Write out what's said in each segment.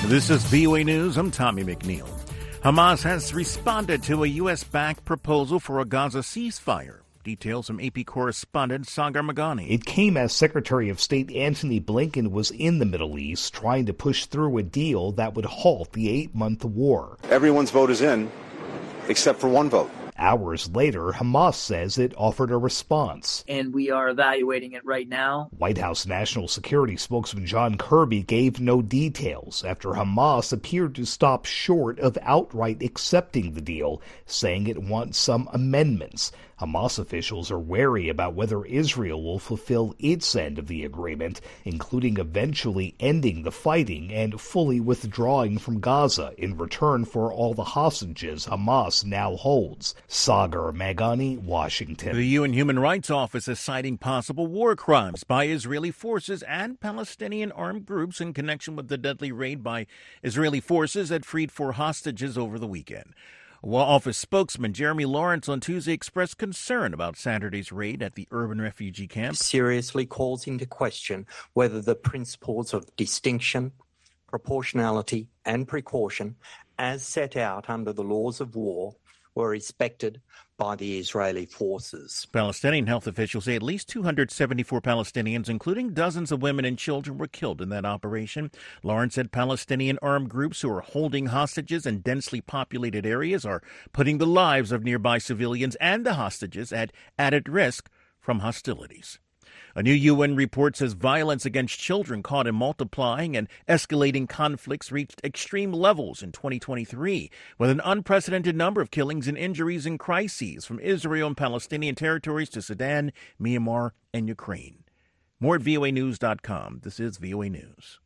This is VOA News. I'm Tommy McNeil. Hamas has responded to a U.S.-backed proposal for a Gaza ceasefire. Details from AP correspondent Sagar Meghani. It came as Secretary of State Antony Blinken was in the Middle East trying to push through a deal that would halt the 8-month war. Everyone's vote is in, except for one vote. Hours later, Hamas says it offered a response. And we are evaluating it right now. White House National Security spokesman John Kirby gave no details after Hamas appeared to stop short of outright accepting the deal, saying it wants some amendments. Hamas officials are wary about whether Israel will fulfill its end of the agreement, including eventually ending the fighting and fully withdrawing from Gaza in return for all the hostages Hamas now holds. Sagar Meghani, Washington. The UN Human Rights Office is citing possible war crimes by Israeli forces and Palestinian armed groups in connection with the deadly raid by Israeli forces that freed 4 hostages over the weekend. Office spokesman Jeremy Lawrence on Tuesday expressed concern about Saturday's raid at the urban refugee camp. Seriously calls into question whether the principles of distinction, proportionality and precaution as set out under the laws of war were respected by the Israeli forces. Palestinian health officials say at least 274 Palestinians, including dozens of women and children, were killed in that operation. Lawrence said Palestinian armed groups who are holding hostages in densely populated areas are putting the lives of nearby civilians and the hostages at added risk from hostilities. A new UN report says violence against children caught in multiplying and escalating conflicts reached extreme levels in 2023, with an unprecedented number of killings and injuries and crises from Israel and Palestinian territories to Sudan, Myanmar, and Ukraine. More at voanews.com. This is VOA News.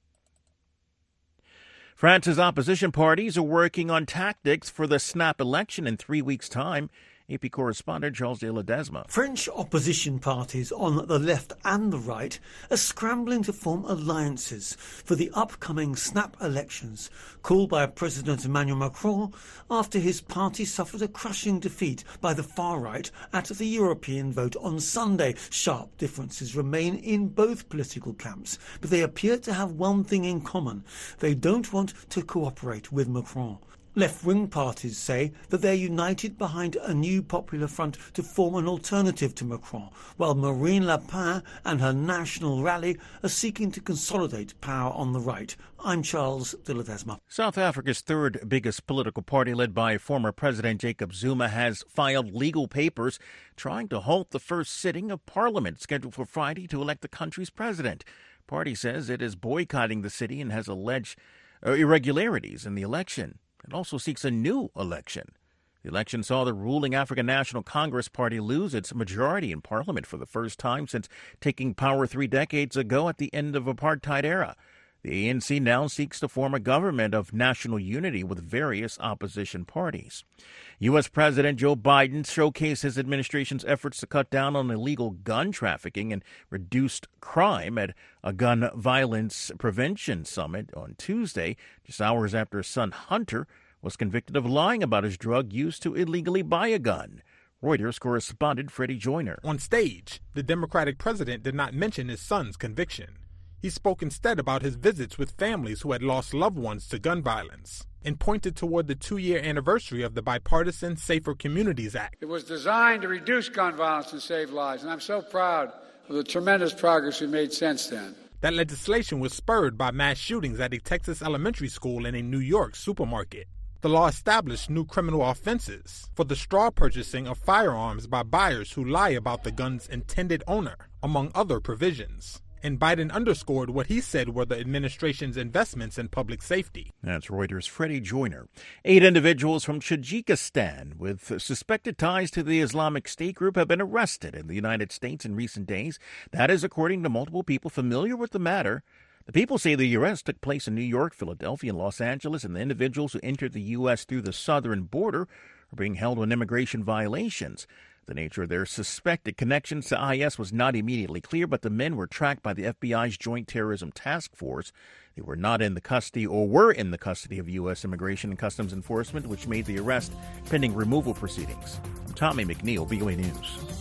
France's opposition parties are working on tactics for the snap election in 3 weeks' time. AP correspondent Charles de Ledesma. French opposition parties on the left and the right are scrambling to form alliances for the upcoming snap elections, called by President Emmanuel Macron after his party suffered a crushing defeat by the far right at the European vote on Sunday. Sharp differences remain in both political camps, but they appear to have one thing in common. They don't want to cooperate with Macron. Left-wing parties say that they're united behind a new popular front to form an alternative to Macron, while Marine Le Pen and her national rally are seeking to consolidate power on the right. I'm Charles de Ledesma. South Africa's third biggest political party, led by former President Jacob Zuma, has filed legal papers trying to halt the first sitting of Parliament scheduled for Friday to elect the country's president. The party says it is boycotting the city and has alleged irregularities in the election. It also seeks a new election. The election saw the ruling African National Congress Party lose its majority in Parliament for the first time since taking power 3 decades ago at the end of apartheid era. The ANC now seeks to form a government of national unity with various opposition parties. U.S. President Joe Biden showcased his administration's efforts to cut down on illegal gun trafficking and reduced crime at a gun violence prevention summit on Tuesday, just hours after his son Hunter was convicted of lying about his drug use to illegally buy a gun. Reuters correspondent Freddie Joyner. On stage, the Democratic president did not mention his son's conviction. He spoke instead about his visits with families who had lost loved ones to gun violence and pointed toward the 2-year anniversary of the bipartisan Safer Communities Act. It was designed to reduce gun violence and save lives, and I'm so proud of the tremendous progress we made since then. That legislation was spurred by mass shootings at a Texas elementary school and a New York supermarket. The law established new criminal offenses for the straw purchasing of firearms by buyers who lie about the gun's intended owner, among other provisions. And Biden underscored what he said were the administration's investments in public safety. That's Reuters' Freddie Joyner. 8 individuals from Tajikistan with suspected ties to the Islamic State group have been arrested in the United States in recent days. That is according to multiple people familiar with the matter. The people say the arrest took place in New York, Philadelphia, and Los Angeles, and the individuals who entered the U.S. through the southern border are being held on immigration violations. The nature of their suspected connections to IS was not immediately clear, but the men were tracked by the FBI's Joint Terrorism Task Force. They were not in the custody or were in the custody of U.S. Immigration and Customs Enforcement, which made the arrest pending removal proceedings. I'm Tommy McNeil, VOA News.